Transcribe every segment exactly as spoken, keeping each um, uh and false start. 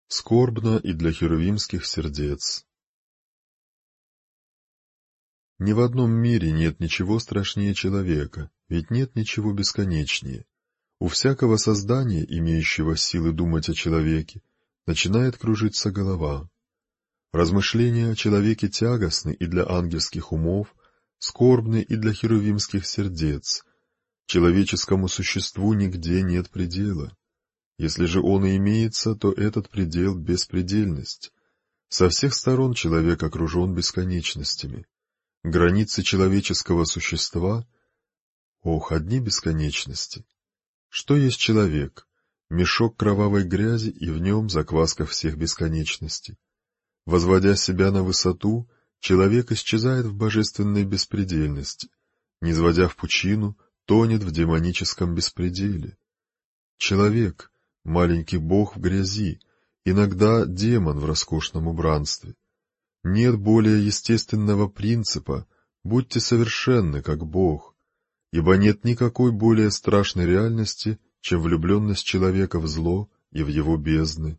Скорбно и для херувимских сердец. Ни в одном мире нет ничего страшнее человека, ведь нет ничего бесконечнее. У всякого создания, имеющего силы думать о человеке, начинает кружиться голова. Размышления о человеке тягостны и для ангельских умов, скорбны и для херувимских сердец. Человеческому существу нигде нет предела. Если же он и имеется, то этот предел — беспредельность. Со всех сторон человек окружен бесконечностями. Границы человеческого существа — ох, одни бесконечности. Что есть человек? Мешок кровавой грязи, и в нем закваска всех бесконечностей. Возводя себя на высоту, человек исчезает в божественной беспредельности, низводя в пучину, тонет в демоническом беспределе. Человек — маленький бог в грязи, иногда демон в роскошном убранстве. Нет более естественного принципа «будьте совершенны, как Бог», ибо нет никакой более страшной реальности, чем влюбленность человека в зло и в его бездны.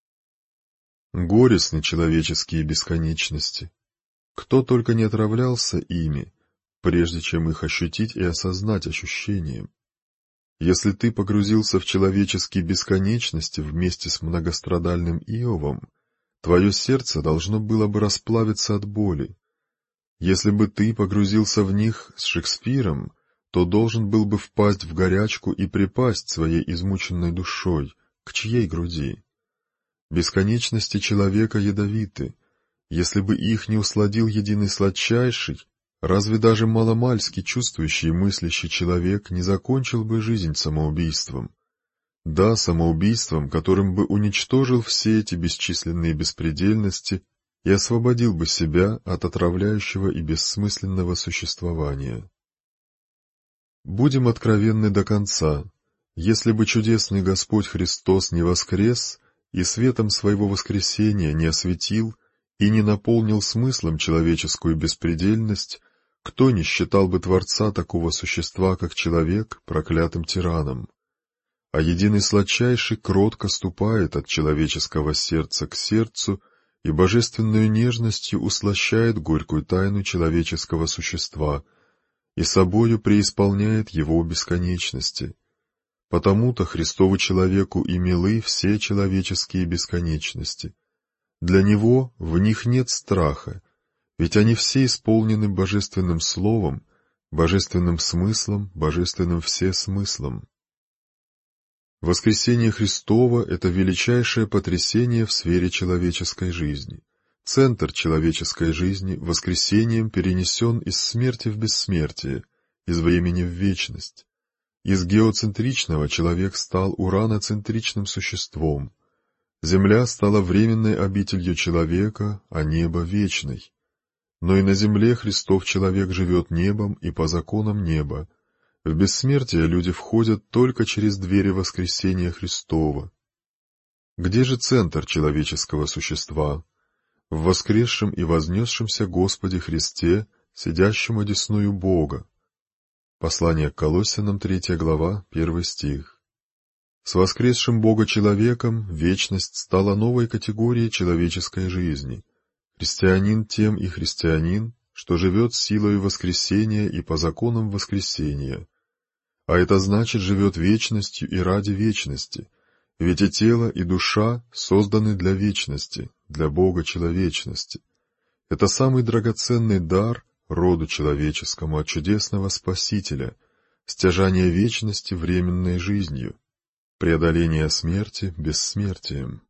Горестны человеческие бесконечности. Кто только не отравлялся ими, прежде чем их ощутить и осознать ощущением. Если ты погрузился в человеческие бесконечности вместе с многострадальным Иовом, твое сердце должно было бы расплавиться от боли. Если бы ты погрузился в них с Шекспиром, то должен был бы впасть в горячку и припасть своей измученной душой, к чьей груди? Бесконечности человека ядовиты. Если бы их не усладил единый сладчайший, разве даже маломальски чувствующий и мыслящий человек не закончил бы жизнь самоубийством? Да, самоубийством, которым бы уничтожил все эти бесчисленные беспредельности и освободил бы себя от отравляющего и бессмысленного существования. Будем откровенны до конца. Если бы чудесный Господь Христос не воскрес и светом своего воскресения не осветил и не наполнил смыслом человеческую беспредельность, кто не считал бы Творца такого существа, как человек, проклятым тираном? А единый сладчайший кротко ступает от человеческого сердца к сердцу и божественную нежностью услощает горькую тайну человеческого существа и собою преисполняет его бесконечности. Потому-то Христову человеку и милы все человеческие бесконечности. Для него в них нет страха, ведь они все исполнены божественным словом, божественным смыслом, божественным всесмыслом. Воскресение Христово — это величайшее потрясение в сфере человеческой жизни. Центр человеческой жизни воскресением перенесен из смерти в бессмертие, из времени в вечность. Из геоцентричного человек стал ураноцентричным существом. Земля стала временной обителью человека, а небо — вечной. Но и на земле Христов человек живет небом и по законам неба. В бессмертие люди входят только через двери воскресения Христова. Где же центр человеческого существа? В воскресшем и вознесшемся Господе Христе, сидящем одесную Бога. Послание к Колоссянам, третья глава, первый стих. С воскресшим Бога человеком вечность стала новой категорией человеческой жизни. Христианин тем и христианин, что живет силою воскресения и по законам воскресения. А это значит, живет вечностью и ради вечности, ведь и тело, и душа созданы для вечности, для Бога человечности. Это самый драгоценный дар роду человеческому от чудесного Спасителя, стяжание вечности временной жизнью, преодоление смерти бессмертием.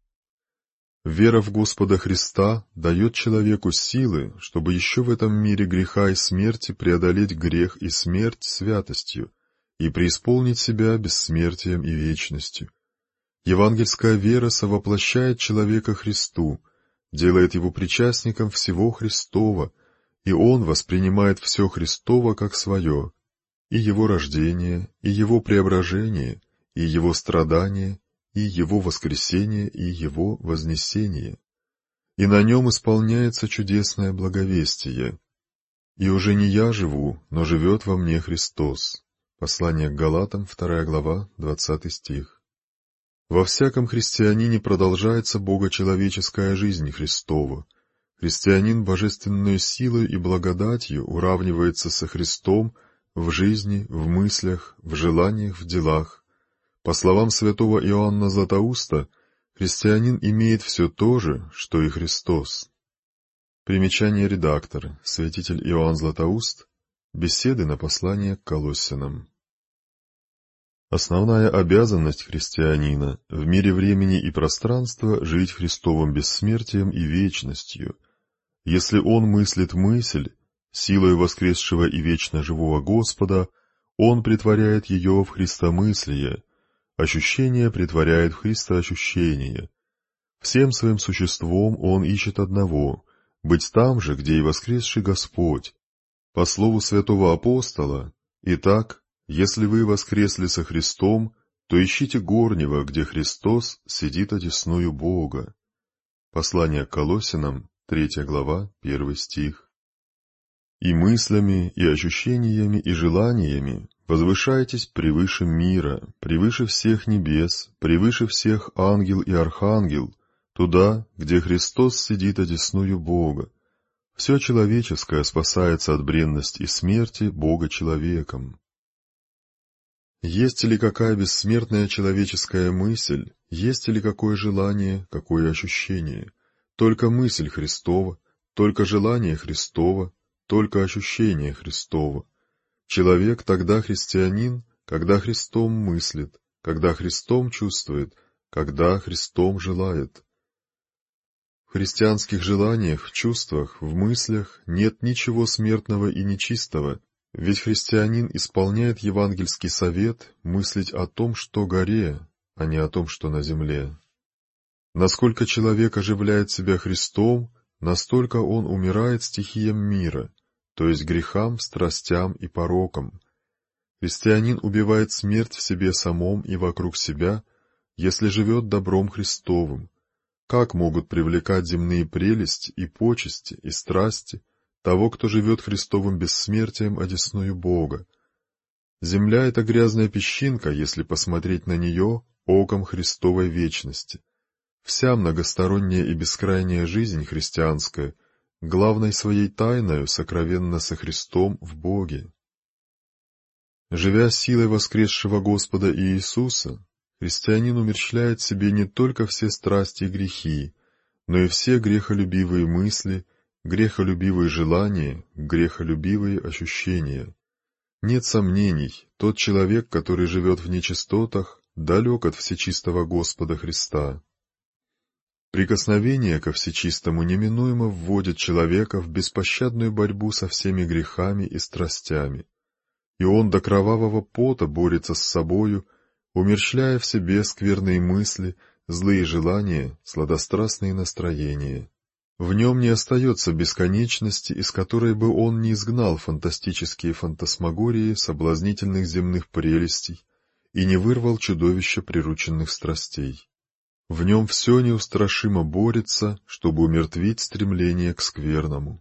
Вера в Господа Христа дает человеку силы, чтобы еще в этом мире греха и смерти преодолеть грех и смерть святостью и преисполнить себя бессмертием и вечностью. Евангельская вера совоплощает человека Христу, делает его причастником всего Христова, и он воспринимает все Христово как свое, и его рождение, и его преображение, и его страдание, и его воскресение, и его вознесение. И на нем исполняется чудесное благовестие. И уже не я живу, но живет во мне Христос. Послание к Галатам, вторая глава, двадцатый стих. Во всяком христианине продолжается богочеловеческая жизнь Христова. Христианин божественной силой и благодатью уравнивается со Христом в жизни, в мыслях, в желаниях, в делах. По словам святого Иоанна Златоуста, христианин имеет все то же, что и Христос. Примечание редактора, святитель Иоанн Златоуст, беседы на послание к Колоссянам. Основная обязанность христианина в мире времени и пространства — жить Христовым бессмертием и вечностью. Если он мыслит мысль, силой воскресшего и вечно живого Господа, он претворяет ее в христомыслие, ощущение претворяет в христоощущение. Всем своим существом он ищет одного — быть там же, где и воскресший Господь. По слову святого апостола: «Итак, если вы воскресли со Христом, то ищите горнего, где Христос сидит одесную Бога». Послание к Колоссянам, третья глава, первый стих. «И мыслями, и ощущениями, и желаниями возвышайтесь превыше мира, превыше всех небес, превыше всех ангел и архангел, туда, где Христос сидит одесную Бога. Все человеческое спасается от бренности и смерти Бога человеком». Есть ли какая бессмертная человеческая мысль, есть ли какое желание, какое ощущение? Только мысль Христова, только желание Христово, только ощущение Христово. Человек тогда христианин, когда Христом мыслит, когда Христом чувствует, когда Христом желает. В христианских желаниях, в чувствах, в мыслях нет ничего смертного и нечистого, ведь христианин исполняет евангельский совет мыслить о том, что горе, а не о том, что на земле. Насколько человек оживляет себя Христом, настолько он умирает стихиям мира, то есть грехам, страстям и порокам. Христианин убивает смерть в себе самом и вокруг себя, если живет добром Христовым. Как могут привлекать земные прелести и почести и страсти того, кто живет Христовым бессмертием одесную Бога? Земля — это грязная песчинка, если посмотреть на нее оком Христовой вечности. Вся многосторонняя и бескрайняя жизнь христианская главной своей тайною сокровенна со Христом в Боге. Живя силой воскресшего Господа Иисуса, христианин умерщвляет себе не только все страсти и грехи, но и все грехолюбивые мысли, грехолюбивые желания, грехолюбивые ощущения. Нет сомнений, тот человек, который живет в нечистотах, далек от всечистого Господа Христа. Прикосновение ко всечистому неминуемо вводит человека в беспощадную борьбу со всеми грехами и страстями, и он до кровавого пота борется с собою, умерщвляя в себе скверные мысли, злые желания, сладострастные настроения. В нем не остается бесконечности, из которой бы он не изгнал фантастические фантасмагории соблазнительных земных прелестей и не вырвал чудовища прирученных страстей. В нем все неустрашимо борется, чтобы умертвить стремление к скверному.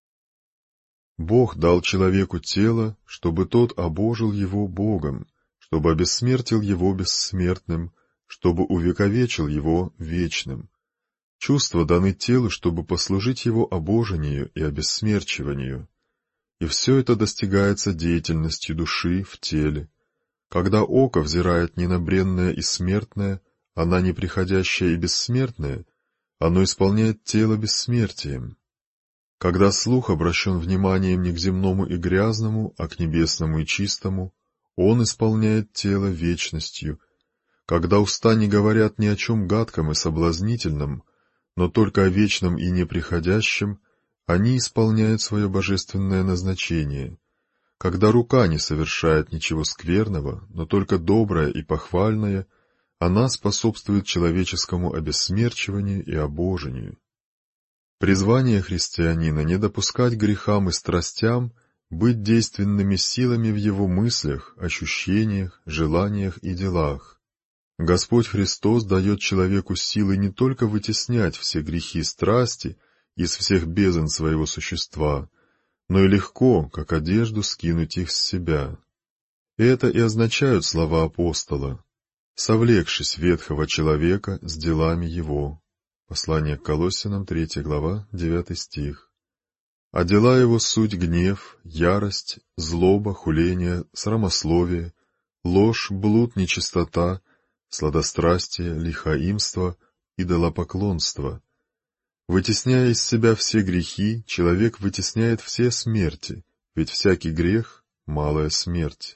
Бог дал человеку тело, чтобы тот обожил его Богом, чтобы обессмертил его бессмертным, чтобы увековечил его вечным. Чувства даны телу, чтобы послужить его обожению и обессмерчиванию. И все это достигается деятельностью души в теле. Когда око взирает не на бренное и смертное, а на неприходящее и бессмертное, оно исполняет тело бессмертием. Когда слух обращен вниманием не к земному и грязному, а к небесному и чистому, он исполняет тело вечностью. Когда уста не говорят ни о чем гадком и соблазнительном, но только о вечном и неприходящем, они исполняют свое божественное назначение. Когда рука не совершает ничего скверного, но только доброе и похвальное, она способствует человеческому обессмерчиванию и обожению. Призвание христианина не допускать грехам и страстям, быть действенными силами в его мыслях, ощущениях, желаниях и делах. Господь Христос дает человеку силы не только вытеснять все грехи и страсти из всех бездн своего существа, но и легко, как одежду, скинуть их с себя. Это и означают слова апостола: совлекшись ветхого человека с делами его. Послание к Колоссянам, третья глава, девятый стих. А дела его суть гнев, ярость, злоба, хуление, срамословие, ложь, блуд, нечистота, сладострастие, лихаимство, идолопоклонство. Вытесняя из себя все грехи, человек вытесняет все смерти, ведь всякий грех — малая смерть.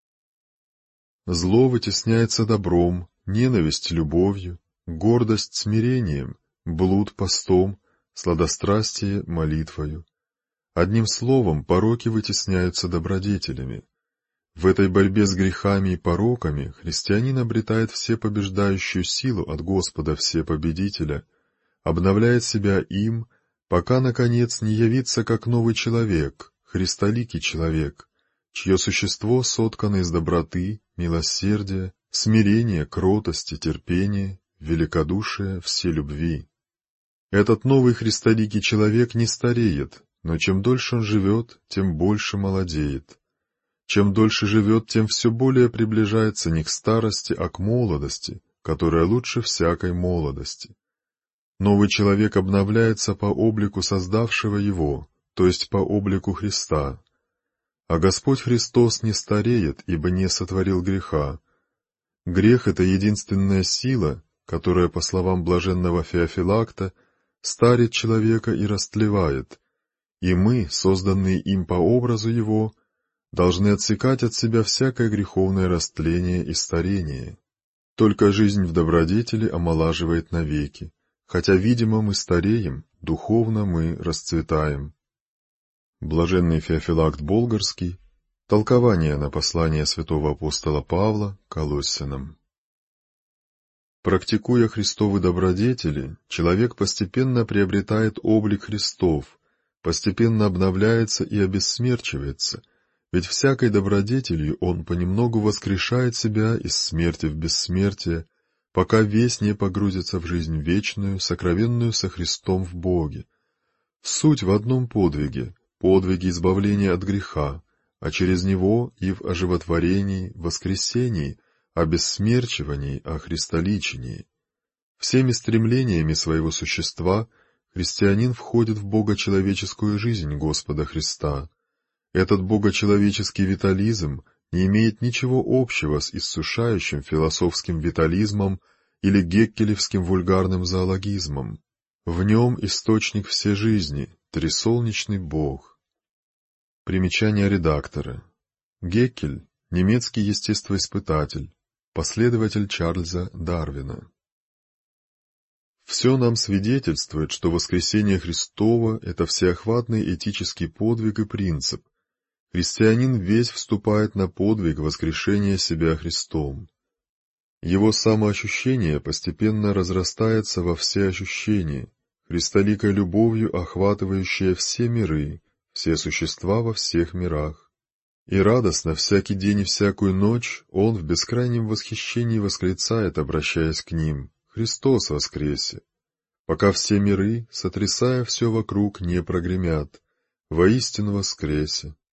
Зло вытесняется добром, ненависть — любовью, гордость — смирением, блуд — постом, сладострастие — молитвою. Одним словом, пороки вытесняются добродетелями. В этой борьбе с грехами и пороками христианин обретает всепобеждающую силу от Господа Всепобедителя, обновляет себя им, пока, наконец, не явится как новый человек, христоликий человек, чье существо соткано из доброты, милосердия, смирения, кротости, терпения, великодушия, вселюбви. Этот новый христоликий человек не стареет, но чем дольше он живет, тем больше молодеет. Чем дольше живет, тем все более приближается не к старости, а к молодости, которая лучше всякой молодости. Новый человек обновляется по облику создавшего его, то есть по облику Христа. А Господь Христос не стареет, ибо не сотворил греха. Грех — это единственная сила, которая, по словам блаженного Феофилакта, старит человека и растлевает, и мы, созданные им по образу его, должны отсекать от себя всякое греховное растление и старение. Только жизнь в добродетели омолаживает навеки, хотя, видимо, мы стареем, духовно мы расцветаем. Блаженный Феофилакт Болгарский. Толкование на послание святого апостола Павла Колоссянам. Практикуя Христовы добродетели, человек постепенно приобретает облик Христов, постепенно обновляется и обессмерчивается, ведь всякой добродетелью он понемногу воскрешает себя из смерти в бессмертие, пока весь не погрузится в жизнь вечную, сокровенную со Христом в Боге. Суть в одном подвиге, подвиге избавления от греха, а через него и в оживотворении, воскресении, обессмерчивании, о христоличении. Всеми стремлениями своего существа христианин входит в богочеловеческую жизнь Господа Христа. Этот богочеловеческий витализм не имеет ничего общего с иссушающим философским витализмом или геккелевским вульгарным зоологизмом. В нем источник всей жизни, трисолнечный Бог. Примечание редактора. Геккель — немецкий естествоиспытатель, последователь Чарльза Дарвина. Все нам свидетельствует, что воскресение Христово — это всеохватный этический подвиг и принцип. Христианин весь вступает на подвиг воскрешения себя Христом. Его самоощущение постепенно разрастается во все ощущения, христоликой любовью охватывающая все миры, все существа во всех мирах. И радостно всякий день и всякую ночь он в бескрайнем восхищении восклицает, обращаясь к ним: «Христос воскресе!» Пока все миры, сотрясая все вокруг, не прогремят: «Воистину воскресе!»